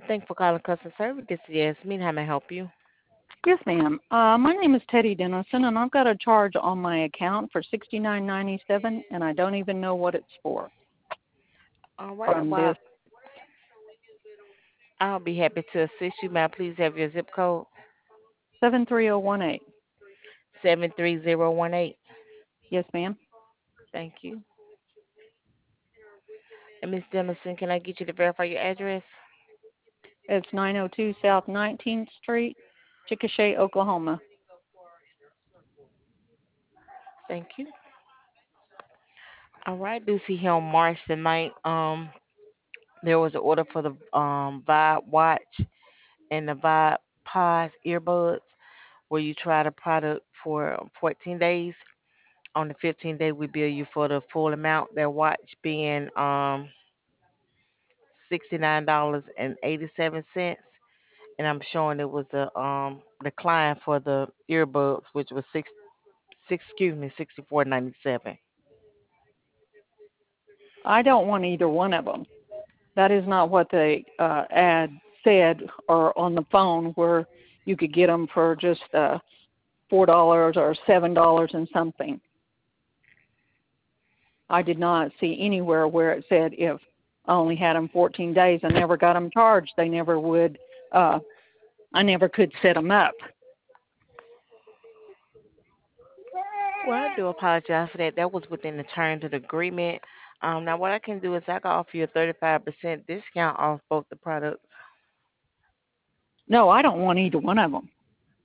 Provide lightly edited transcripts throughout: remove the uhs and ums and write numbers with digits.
Thank for calling customer service. This is Yasmin. How may I help you? Yes, ma'am. My name is Teddy Dennison, and I've got a charge on my account for $69.97, and I don't even know what it's for. All right. From Well, this I'll be happy to assist you. May I please have your zip code? 73018. 73018. Yes, ma'am. Thank you. And Miss Dennison, can I get you to verify your address? It's 902 South 19th Street, Chickasha, Oklahoma. Thank you. All right. Do see here on March the 9th, there was an order for the Vibe Watch and the Vibe Pods earbuds where you try the product for 14 days. On the 15th day, we bill you for the full amount. That watch being $69.87, and I'm showing it was a decline for the earbuds, which was excuse me, 64.97. I don't want either one of them. That is not what the ad said or on the phone where you could get them for just $4 or $7 and something. I did not see anywhere where it said if I only had them 14 days, I never got them charged. They never would. I never could set them up. Well, I do apologize for that. That was within the terms of the agreement. Now what I can do is I can offer you a 35% discount off both the products. No, I don't want either one of them.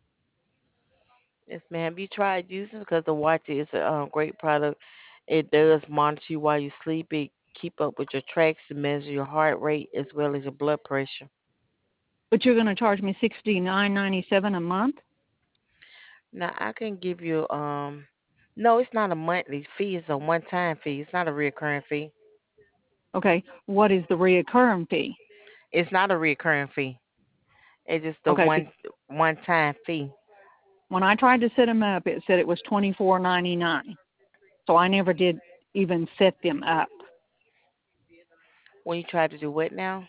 Yes, ma'am. You tried using it because the watch is a great product. It does monitor you while you sleep. It keep up with your tracks to measure your heart rate as well as your blood pressure. But you're going to charge me $69.97 a month? Now I can give you no, it's not a monthly fee. It's a one-time fee. It's not a recurring fee. Okay, what is the reoccurring fee? It's not a recurring fee. It's just a Okay, one-time fee. when I tried to set them up, it said it was $24.99. So I never did even set them up. When you try to do what now?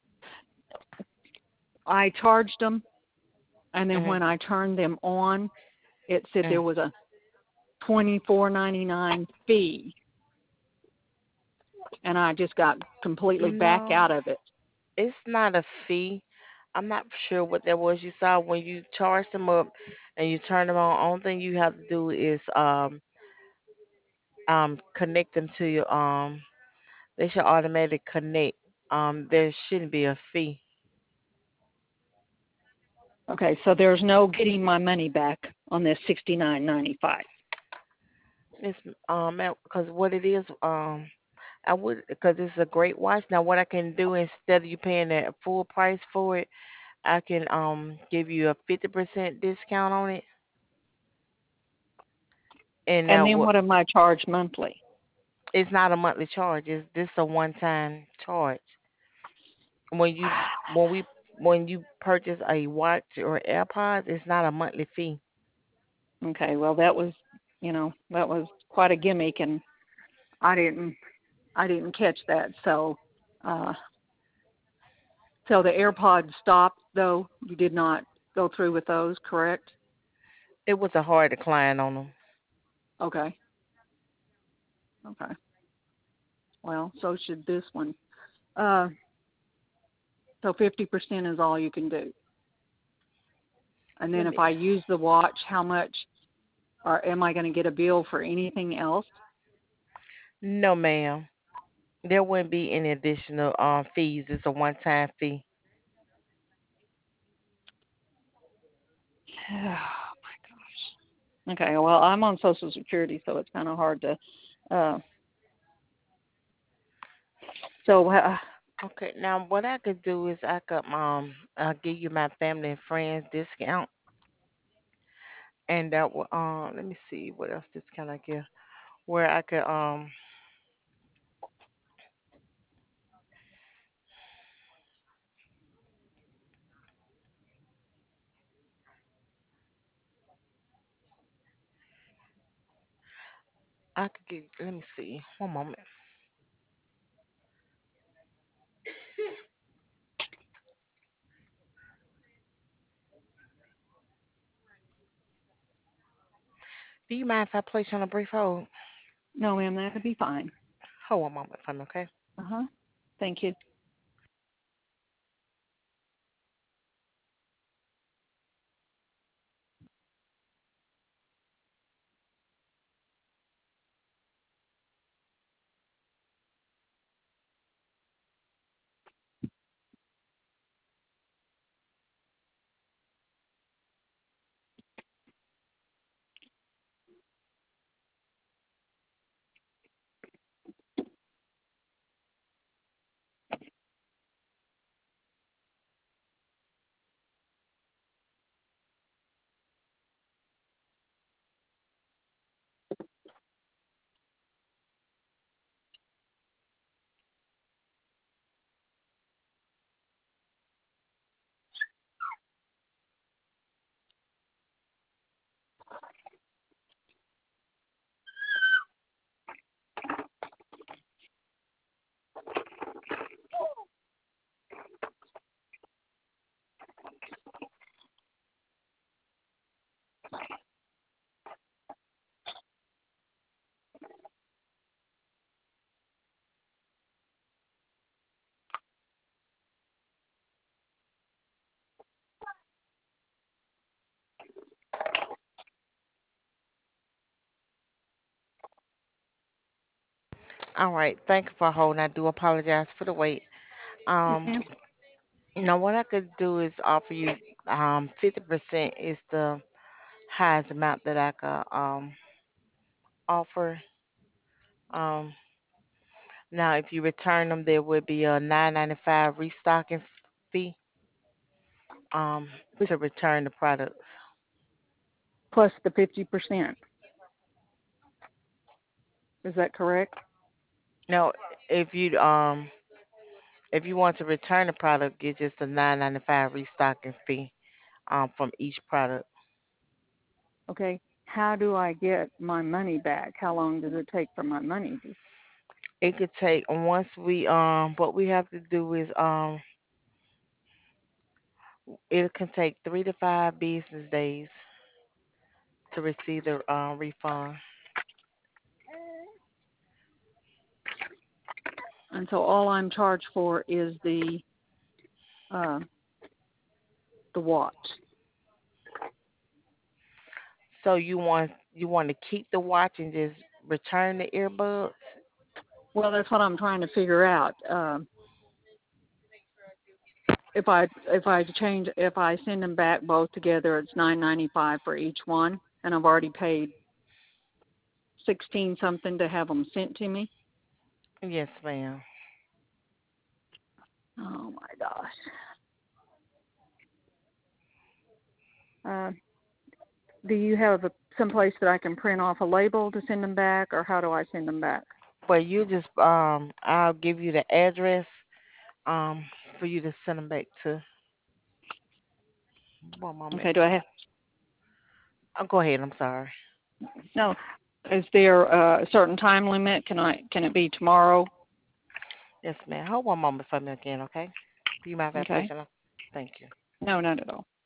I charged them, and then Mhm. when I turned them on, it said Mm. there was a $24.99 fee, and I just got completely back No, out of it. it's not a fee. I'm not sure what that was you saw when you charge them up and you turn them on. Only thing you have to do is connect them to your they should automatically connect. There shouldn't be a fee. Okay, so there's no getting my money back on this $69.95. It's because what it is I would because it's a great watch. Now what I can do instead of you paying that full price for it, I can give you a 50% discount on it, and And that then will what am I charged monthly? it's not a monthly charge. It's this a one time charge. When you when we when you purchase a watch or AirPods, it's not a monthly fee. Okay, well that was quite a gimmick, and I didn't I didn't catch that. Uh, so the AirPods stopped though. You did not go through with those, correct? It was a hard decline on them. Okay. Okay. Well, so should this one. Uh, so 50% is all you can do. And then Let if me. I use the watch, how much, or am I going to get a bill for anything else? No, ma'am. There wouldn't be any additional fees. It's a one time fee. Oh my gosh. Okay. Well, I'm on Social Security, so it's kind of hard to. Uh, so Okay, now what I could do is I could I'll give you my family and friends discount, and that will let me see what else discount I give. Where I could give. Let me see. One moment. Do you mind if I place you on a brief hold? No, ma'am, that'd be fine. Hold one moment for me, okay? Uh-huh. Thank you. All right. Thank you for holding. I do apologize for the wait. Yes, Um, ma'am. now what I could do is offer you 50% is the highest amount that I could offer. Um, now if you return them, there would be a 9.95 restocking fee to return the product. Plus the 50%. Is that correct? Now, if you if you want to return the product, get just a 9.95 restocking fee from each product. Okay. How do I get my money back? How long does it take for my money to? It could take once we what we have to do is it can take 3 to 5 business days to receive the refund. And so all I'm charged for is uh, the watch. So you want to keep the watch and just return the earbuds? Well, that's what I'm trying to figure out. If I send them back both together, it's $9.95 for each one, and I've already paid 16 something to have them sent to me. Yes, ma'am. Oh my gosh. Uh, do you have some place that I can print off a label to send them back, or how do I send them back? But you just I'll give you the address um for you to send them back to. One moment. Okay. Do I have Go ahead. I'm sorry. no? Is there a certain time limit? Can it be tomorrow? Yes, ma'am. Hold one moment for me again, okay? Do you mind if I place Okay. it on? Thank you. No, not at all.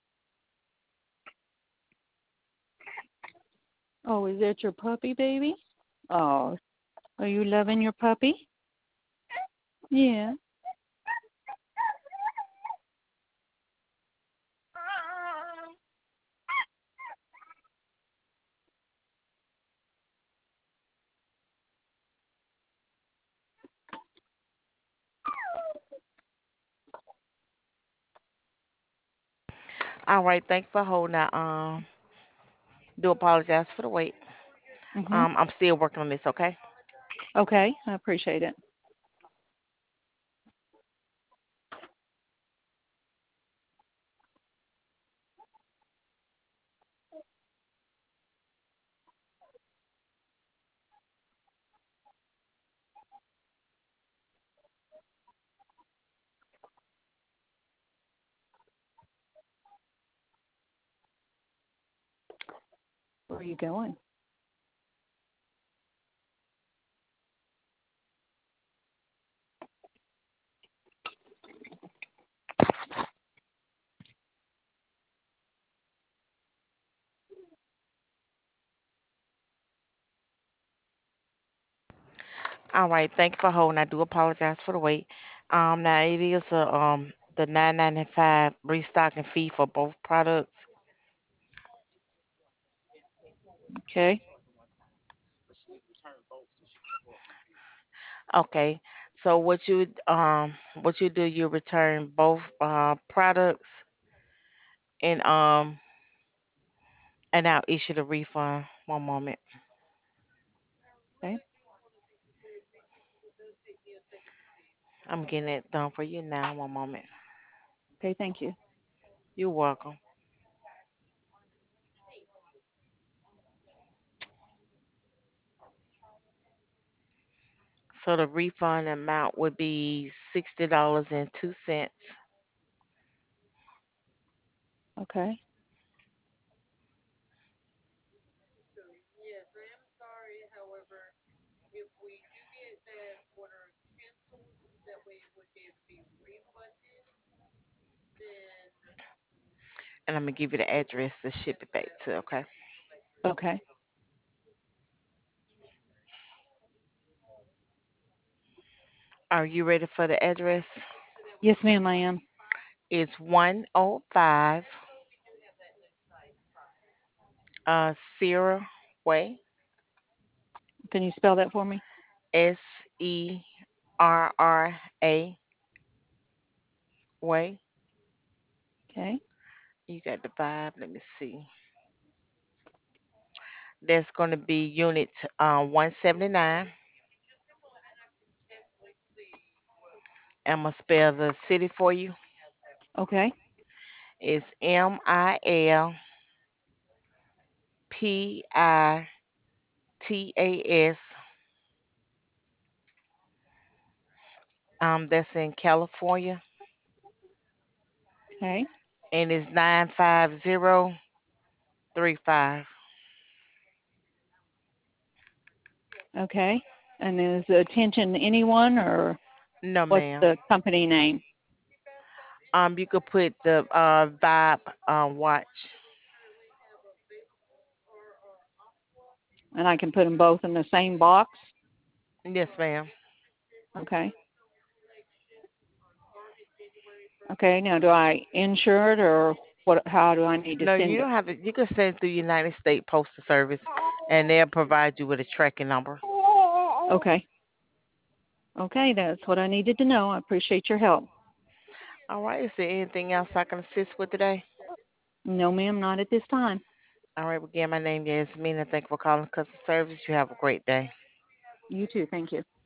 Oh, is that your puppy, baby? Oh, are you loving your puppy? Yeah. All right, thanks for holding that. Do apologize for the wait. Mhm. I'm still working on this, okay? Okay, I appreciate it. Where are you going? All right, thanks for holding. I do apologize for the wait. Now it is the 9.95 restocking fee for both products. Okay. Okay. So what you do, you return both products and I'll issue the refund. One moment. Okay. I'm getting it done for you now. One moment. Okay, thank you. You're welcome. So the refund amount would be $60.02. Okay. And I'm gonna give you the address to ship it back to, okay? Okay. Are you ready for the address? Yes, ma'am, I am. It's 105 Sierra Way, Can you spell that for me? Serra Way. Okay. You got the vibe. Let me see. That's gonna be unit 179. I'm gonna spell the city for you. Okay. It's Milpitas. That's in California, Okay. and it's 95035. Okay. And is attention anyone or No, what's ma'am. the company name? You could put the Vibe watch. And I can put them both in the same box? Yes, ma'am. Okay. Okay. Now, do I insure it or what? How do I need to No, you send it? don't have to. You can send it through United States Postal Service, and they'll provide you with a tracking number. Okay. Okay, that's what I needed to know. I appreciate your help. All right. Is there anything else I can assist with today? No, ma'am, not at this time. All right. Again, my name is Mina. Thank you for calling customer service. You have a great day. You too. Thank you.